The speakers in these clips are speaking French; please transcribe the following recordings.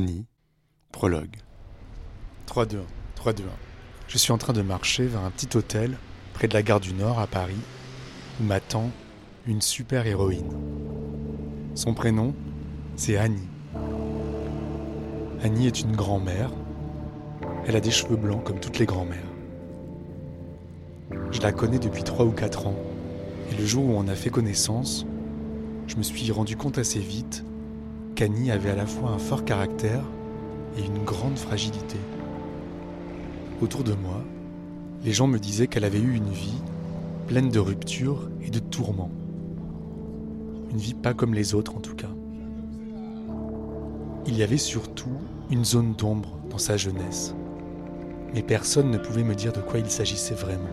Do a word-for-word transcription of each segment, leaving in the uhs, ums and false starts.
Annie, prologue. trois deux un, trois deux un. Je suis en train de marcher vers un petit hôtel près de la gare du Nord à Paris où m'attend une super héroïne. Son prénom, c'est Annie. Annie est une grand-mère. Elle a des cheveux blancs comme toutes les grand-mères. Je la connais depuis trois ou quatre ans et le jour où on a fait connaissance, je me suis rendu compte assez vite qu'Annie avait à la fois un fort caractère et une grande fragilité. Autour de moi, les gens me disaient qu'elle avait eu une vie pleine de ruptures et de tourments. Une vie pas comme les autres en tout cas. Il y avait surtout une zone d'ombre dans sa jeunesse, mais personne ne pouvait me dire de quoi il s'agissait vraiment.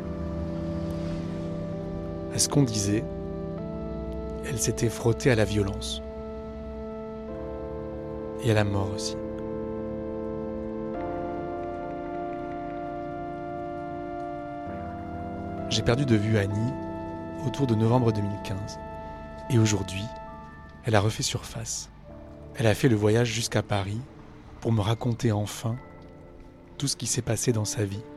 À ce qu'on disait, elle s'était frottée à la violence. Et à la mort aussi. J'ai perdu de vue Annie autour de novembre deux mille quinze. Et aujourd'hui, elle a refait surface. Elle a fait le voyage jusqu'à Paris pour me raconter enfin tout ce qui s'est passé dans sa vie.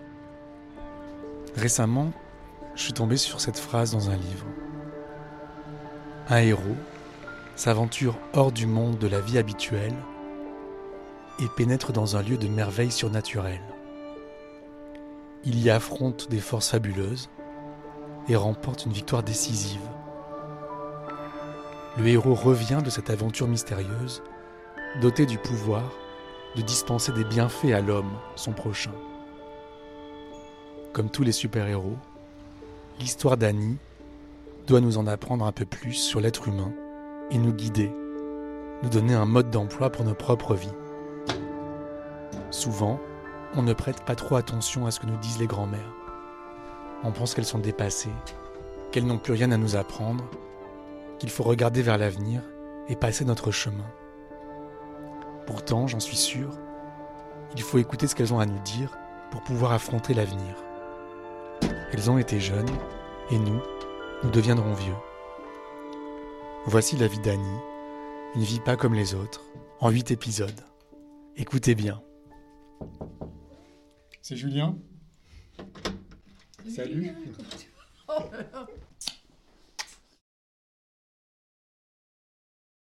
Récemment, je suis tombé sur cette phrase dans un livre. Un héros s'aventure hors du monde de la vie habituelle et pénètre dans un lieu de merveilles surnaturelles. Il y affronte des forces fabuleuses et remporte une victoire décisive. Le héros revient de cette aventure mystérieuse, doté du pouvoir de dispenser des bienfaits à l'homme, son prochain. Comme tous les super-héros, l'histoire d'Annie doit nous en apprendre un peu plus sur l'être humain et nous guider, nous donner un mode d'emploi pour nos propres vies. Souvent, on ne prête pas trop attention à ce que nous disent les grands-mères. On pense qu'elles sont dépassées, qu'elles n'ont plus rien à nous apprendre, qu'il faut regarder vers l'avenir et passer notre chemin. Pourtant, j'en suis sûr, il faut écouter ce qu'elles ont à nous dire pour pouvoir affronter l'avenir. Elles ont été jeunes, et nous, nous deviendrons vieux. Voici la vie d'Annie, une vie pas comme les autres, en huit épisodes. Écoutez bien. C'est Julien. Salut. Oh là là.